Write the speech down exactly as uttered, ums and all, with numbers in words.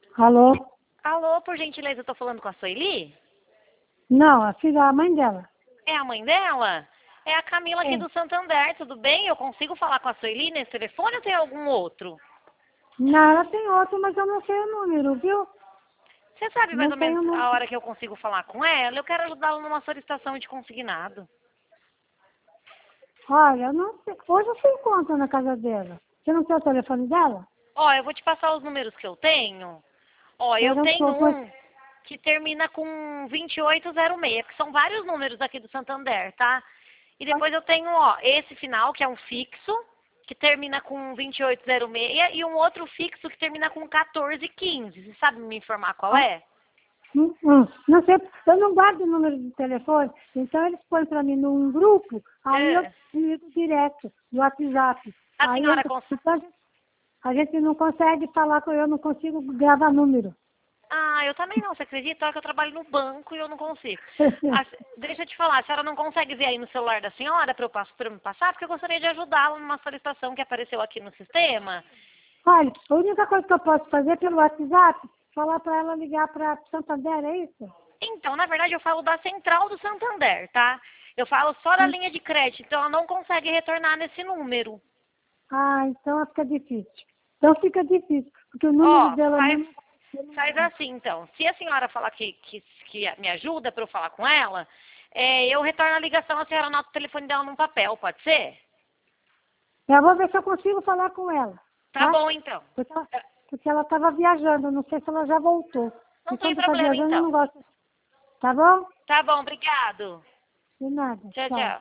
Alô? Alô, por gentileza, eu tô falando com a Sueli? Não, a filha, a mãe dela. É a mãe dela? É a Camila aqui Sim. do Santander, tudo bem? Eu consigo falar com a Sueli nesse telefone ou tem algum outro? Não, ela tem outro, mas eu não sei o número, viu? Você sabe mais Não ou tem menos o a número. hora que eu consigo falar com ela? Eu quero ajudá-la numa solicitação de consignado. Olha, eu não sei. Hoje eu se encontro na casa dela. Você não tem o telefone dela? Ó, eu vou te passar os números que eu tenho. Ó, eu Era um tenho pouco. um que termina com vinte e oito zero seis, que são vários números aqui do Santander, tá? E depois eu tenho, ó, esse final, que é um fixo, que termina com vinte e oito zero seis, e um outro fixo que termina com quatorze quinze. Você sabe me informar qual é? Hum, hum. Não sei, eu não guardo o número de telefone, então eles põem para mim num grupo, aí eu É. ligo direto no WhatsApp. A Aí eu, senhora cons... então a gente, a gente não consegue falar com eu, não consigo gravar número. Ah, eu também não. Você acredita? Olha que eu trabalho no banco e eu não consigo. Ah, deixa eu te falar, a senhora não consegue ver aí no celular da senhora para eu, passo- pra eu me passar? Porque eu gostaria de ajudá-la numa solicitação que apareceu aqui no sistema. Olha, a única coisa que eu posso fazer é pelo WhatsApp, falar para ela ligar para Santander, é isso? Então, na verdade, eu falo da central do Santander, tá? Eu falo só da Hum. linha de crédito, então ela não consegue retornar nesse número. Ah, então fica difícil. Então fica difícil, porque o número Ó, dela faz, mesmo... faz assim, então. Se a senhora falar que, que, que me ajuda para eu falar com ela, é, eu retorno a ligação, a senhora anota o telefone dela num papel, pode ser? Eu vou ver se eu consigo falar com ela, Tá tá? bom, então. Porque ela porque ela estava viajando, não sei se ela já voltou. Não E tem quando está problema, viajando, eu não então. gosto. Tá bom? Tá bom, obrigado. De nada. Tchau, Tchau. tchau.